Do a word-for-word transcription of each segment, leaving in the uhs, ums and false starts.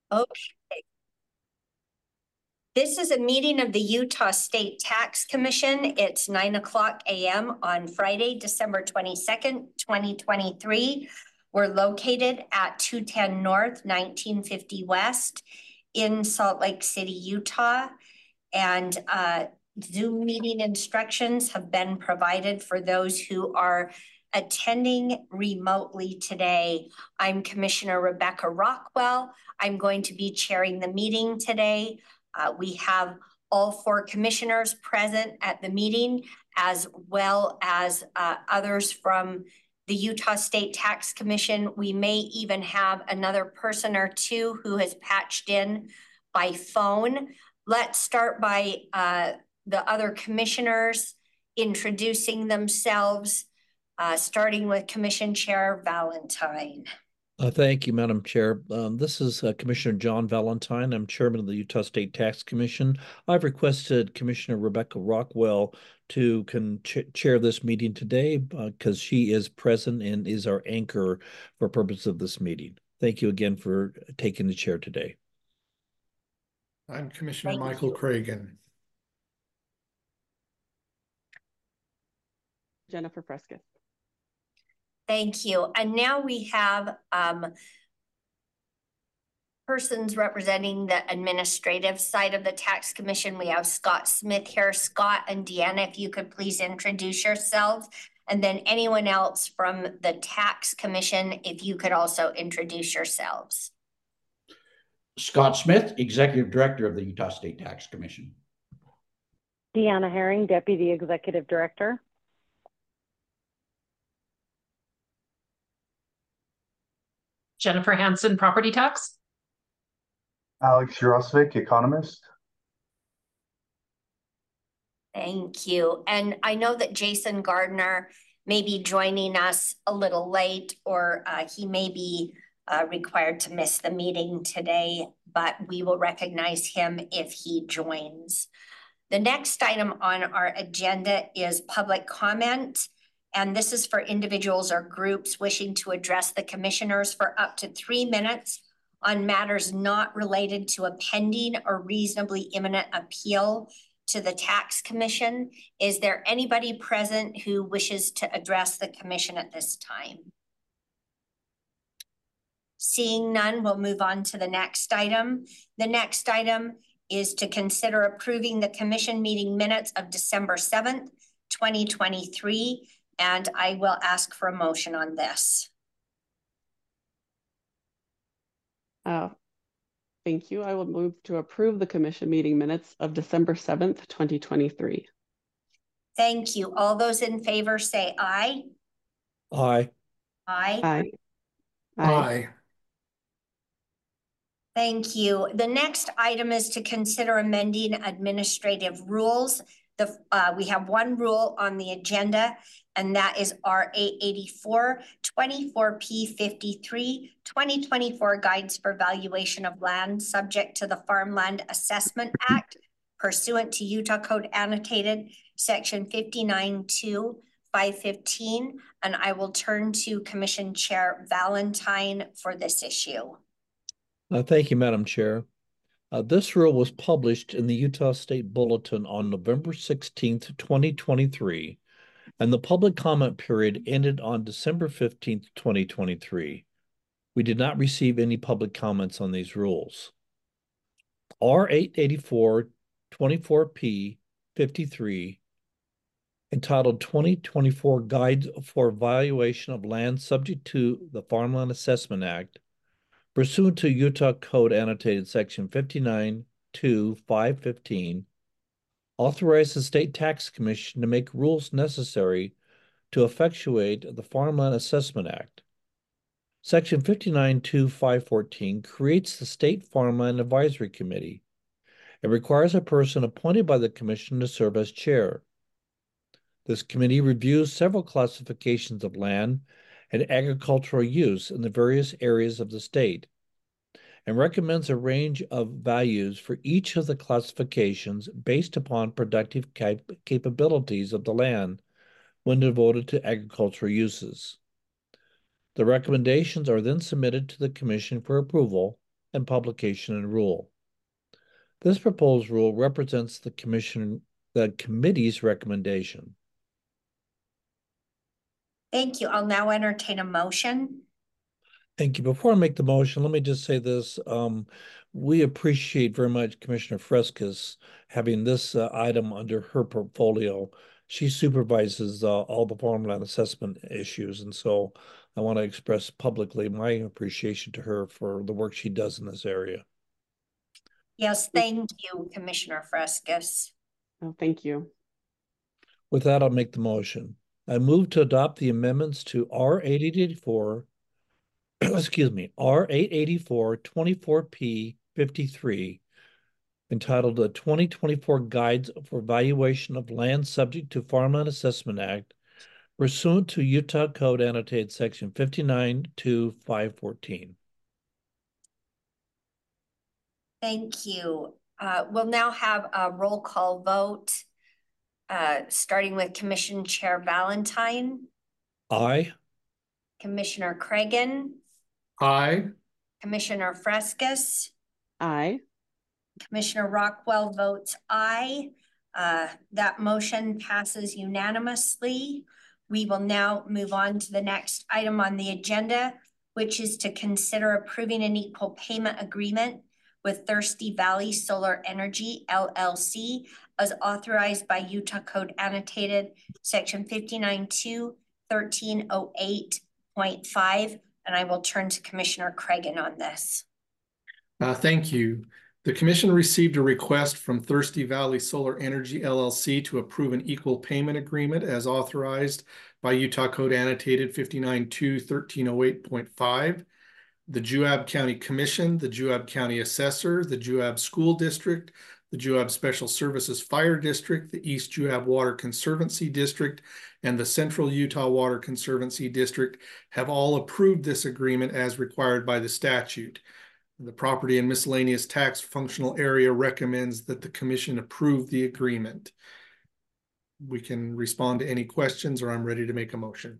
Okay. This is a meeting of the Utah State Tax Commission. It's nine o'clock a m on Friday, December twenty-second, twenty twenty-three. We're located at two ten North, nineteen fifty West in Salt Lake City, Utah. And uh, Zoom meeting instructions have been provided for those who are attending remotely today. I'm Commissioner Rebecca Rockwell. I'm going to be chairing the meeting today. Uh, we have all four commissioners present at the meeting, as well as uh, others from the Utah State Tax Commission. We may even have another person or two who has patched in by phone. Let's start by uh, the other commissioners introducing themselves, uh, starting with Commission Chair Valentine. Uh, thank you, Madam Chair. Um, this is uh, Commissioner John Valentine. I'm Chairman of the Utah State Tax Commission. I've requested Commissioner Rebecca Rockwell to can ch chair this meeting today because uh, she is present and is our anchor for purpose of this meeting. Thank you again for taking the chair today. I'm Commissioner Thank Michael you. Cragen. Jennifer Frescus. Thank you. And now we have um, persons representing the administrative side of the Tax Commission. We have Scott Smith here. Scott and Deanna, if you could please introduce yourselves. And then anyone else from the Tax Commission, if you could also introduce yourselves. Scott Smith, Executive Director of the Utah State Tax Commission. Deanna Herring, Deputy Executive Director. Jennifer Hansen, Property Tax. Alex Jurosvik, Economist. Thank you. And I know that Jason Gardner may be joining us a little late, or uh, he may be uh, required to miss the meeting today, but we will recognize him if he joins. The next item on our agenda is public comment. And this is for individuals or groups wishing to address the commissioners for up to three minutes on matters not related to a pending or reasonably imminent appeal to the Tax Commission. Is there anybody present who wishes to address the commission at this time? Seeing none, we'll move on to the next item. The next item is to consider approving the commission meeting minutes of December seventh, twenty twenty-three. And I will ask for a motion on this. Uh, thank you. I will move to approve the commission meeting minutes of December seventh, twenty twenty-three. Thank you. All those in favor say aye. Aye. Aye. Aye. Aye. Aye. Thank you. The next item is to consider amending administrative rules. The, uh, we have one rule on the agenda, and that is R eight eighty-four twenty-four P fifty-three twenty twenty-four Guides for Valuation of Land subject to the Farmland Assessment Act pursuant to Utah Code Annotated Section fifty-nine two five fifteen. And I will turn to Commission Chair Valentine for this issue. Uh, thank you, Madam Chair. Uh, this rule was published in the Utah State Bulletin on November sixteenth, twenty twenty-three, and the public comment period ended on December fifteenth, twenty twenty-three. We did not receive any public comments on these rules. R eight eighty-four twenty-four P fifty-three, entitled twenty twenty-four Guide for Valuation of Land subject to the Farmland Assessment Act, pursuant to Utah Code Annotated Section fifty-nine two five fifteen, authorize the State Tax Commission to make rules necessary to effectuate the Farmland Assessment Act. Section fifty-nine two five fourteen creates the State Farmland Advisory Committee. It requires a person appointed by the Commission to serve as chair. This committee reviews several classifications of land and agricultural use in the various areas of the state and recommends a range of values for each of the classifications based upon productive cap capabilities of the land when devoted to agricultural uses. The recommendations are then submitted to the Commission for approval, and publication and rule. This proposed rule represents the commission, the committee's recommendation. Thank you. I'll now entertain a motion. Thank you. Before I make the motion, let me just say this. Um, we appreciate very much Commissioner Frescas having this uh, item under her portfolio. She supervises uh, all the farmland assessment issues. And so I want to express publicly my appreciation to her for the work she does in this area. Yes, thank you, Commissioner Frescas. Oh, thank you. With that, I'll make the motion. I move to adopt the amendments to R eight eighty-four, excuse me, R eight eighty-four twenty-four P fifty-three, entitled the twenty twenty-four Guides for Valuation of Land Subject to Farmland Assessment Act, pursuant to Utah Code Annotated Section fifty-nine two five fourteen. Thank you. Uh, we'll now have a roll call vote, uh, starting with Commission Chair Valentine, Aye. Commissioner Cregan, Aye. Commissioner Frescas, Aye. Commissioner Rockwell votes aye. Uh, that motion passes unanimously. We will now move on to the next item on the agenda, which is to consider approving an equal payment agreement with Thirsty Valley Solar Energy, L L C, as authorized by Utah Code Annotated Section fifty-nine two thirteen oh eight point five. And I will turn to Commissioner Cregan on this. Uh, thank you. The commission received a request from Thirsty Valley Solar Energy, L L C to approve an equal payment agreement as authorized by Utah Code Annotated fifty-nine two thirteen oh eight point five. The Juab County Commission, the Juab County Assessor, the Juab School District, the Juab Special Services Fire District, the East Juab Water Conservancy District, and the Central Utah Water Conservancy District have all approved this agreement as required by the statute. The Property and Miscellaneous Tax Functional Area recommends that the commission approve the agreement. We can respond to any questions, or I'm ready to make a motion.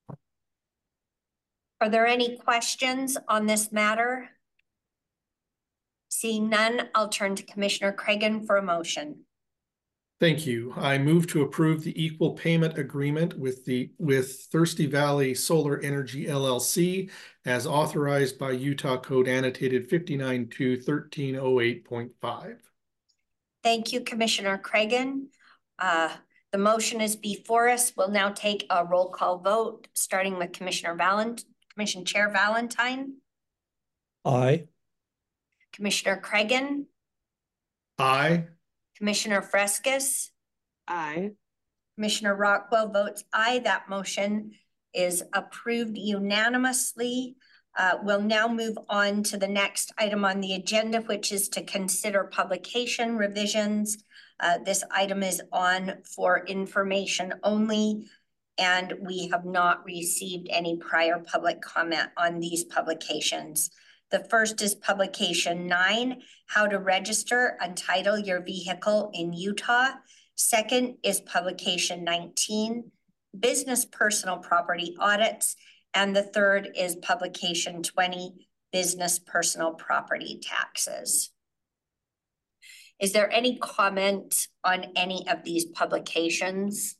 Are there any questions on this matter? Seeing none, I'll turn to Commissioner Cregan for a motion. Thank you. I move to approve the equal payment agreement with the with Thirsty Valley Solar Energy, L L C as authorized by Utah Code Annotated fifty-nine two thirteen oh eight point five. Thank you, Commissioner Cregan. Uh, the motion is before us. We'll now take a roll call vote, starting with Commissioner Valent, Commission Chair Valentine. Aye. Commissioner Cregan. Aye. Commissioner Frescas. Aye. Commissioner Rockwell votes aye. That motion is approved unanimously. Uh, we'll now move on to the next item on the agenda, which is to consider publication revisions. Uh, this item is on for information only, and we have not received any prior public comment on these publications. The first is publication nine, how to register and title your vehicle in Utah. Second is publication nineteen, business personal property audits. And the third is publication twenty, business personal property taxes. Is there any comment on any of these publications?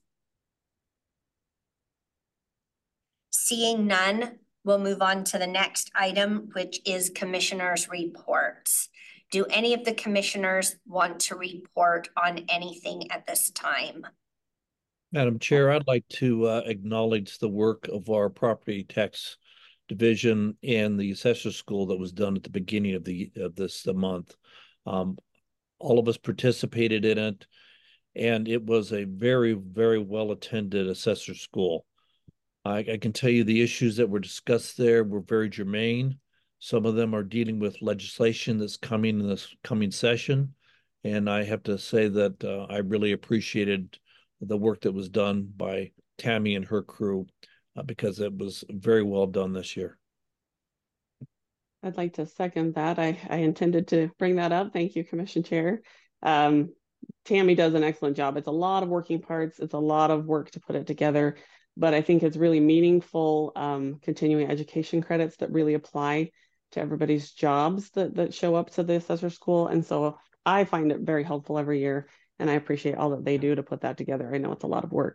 Seeing none, we'll move on to the next item, which is commissioners' reports. Do any of the commissioners want to report on anything at this time? Madam Chair, I'd like to uh, acknowledge the work of our property tax division and the assessor school that was done at the beginning of the of this uh, month. Um, all of us participated in it, and it was a very, very well attended assessor school. I, I can tell you the issues that were discussed there were very germane. Some of them are dealing with legislation that's coming in this coming session. And I have to say that uh, I really appreciated the work that was done by Tammy and her crew uh, because it was very well done this year. I'd like to second that. I, I intended to bring that up. Thank you, Commission Chair. Um, Tammy does an excellent job. It's a lot of working parts. It's a lot of work to put it together, but I think it's really meaningful um, continuing education credits that really apply to everybody's jobs that, that show up to the assessor school. And so I find it very helpful every year, and I appreciate all that they do to put that together. I know it's a lot of work.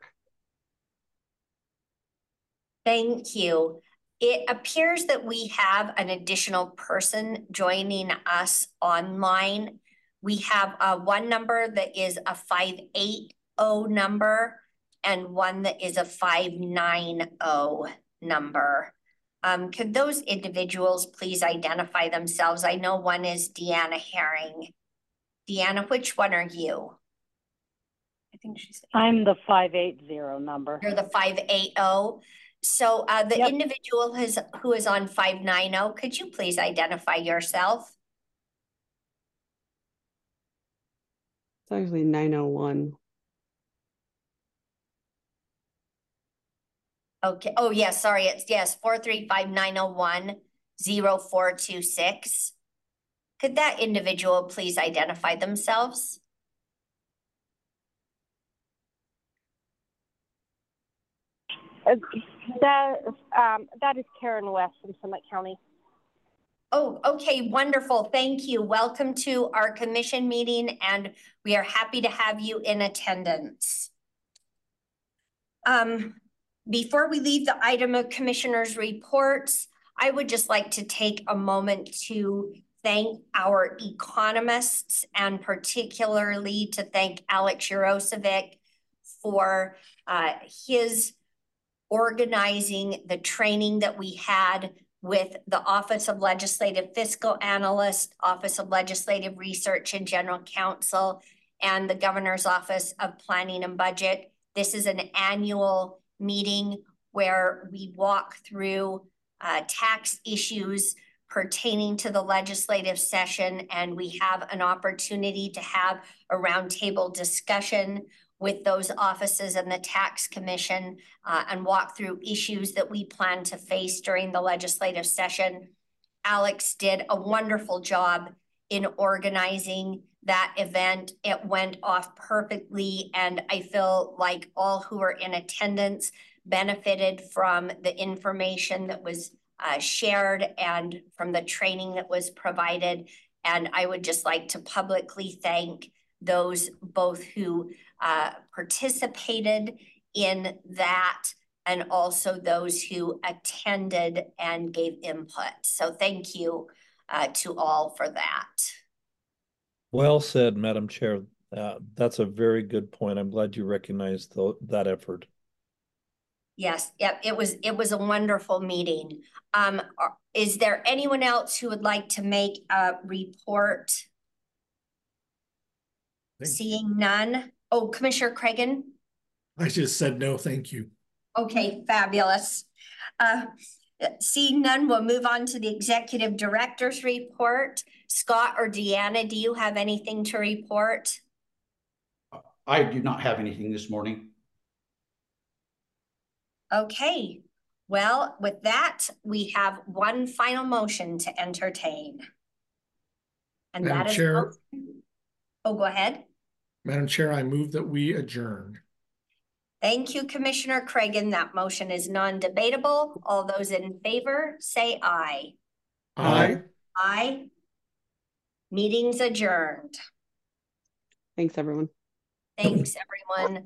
Thank you. It appears that we have an additional person joining us online. We have uh, one number that is a five eight zero number and one that is a five nine zero number. Um, could those individuals please identify themselves? I know one is Deanna Herring. Deanna, which one are you? I think she's. I'm the five eight zero number. You're the five eight zero. So uh, the Yep. individual has, who is on five nine zero, could you please identify yourself? It's actually nine oh one. Okay. Oh, yes. Sorry. It's yes. four three five nine zero one zero four two six. Could that individual please identify themselves? Uh, that, um, that is Karen West from Summit County. Oh, okay. Wonderful. Thank you. Welcome to our commission meeting, and we are happy to have you in attendance. Um, before we leave the item of commissioners' reports, I would just like to take a moment to thank our economists, and particularly to thank Alex Urosevic for uh, his organizing the training that we had with the Office of Legislative Fiscal Analyst, Office of Legislative Research and General Counsel, and the Governor's Office of Planning and Budget. This is an annual meeting where we walk through uh, tax issues pertaining to the legislative session, and we have an opportunity to have a roundtable discussion with those offices and the tax commission uh, and walk through issues that we plan to face during the legislative session. Alex did a wonderful job in organizing that event. It went off perfectly, and I feel like all who were in attendance benefited from the information that was uh, shared and from the training that was provided. And I would just like to publicly thank those both who uh, participated in that and also those who attended and gave input. So thank you uh, to all for that. Well said, Madam Chair. Uh, that's a very good point. I'm glad you recognized the, that effort. Yes, yep, it was it was a wonderful meeting. Um, is there anyone else who would like to make a report? Seeing none. Oh, Commissioner Cregan. I just said no, thank you. Okay, fabulous. Uh, seeing none, we'll move on to the executive director's report. Scott or Deanna, do you have anything to report? I do not have anything this morning. Okay, well, with that, we have one final motion to entertain. And Madam that is, Chair, oh, go ahead. Madam Chair, I move that we adjourn. Thank you, Commissioner Cregan. That motion is non-debatable. All those in favor, say aye. Aye. Aye. Meeting's adjourned. Thanks, everyone. Thanks, everyone.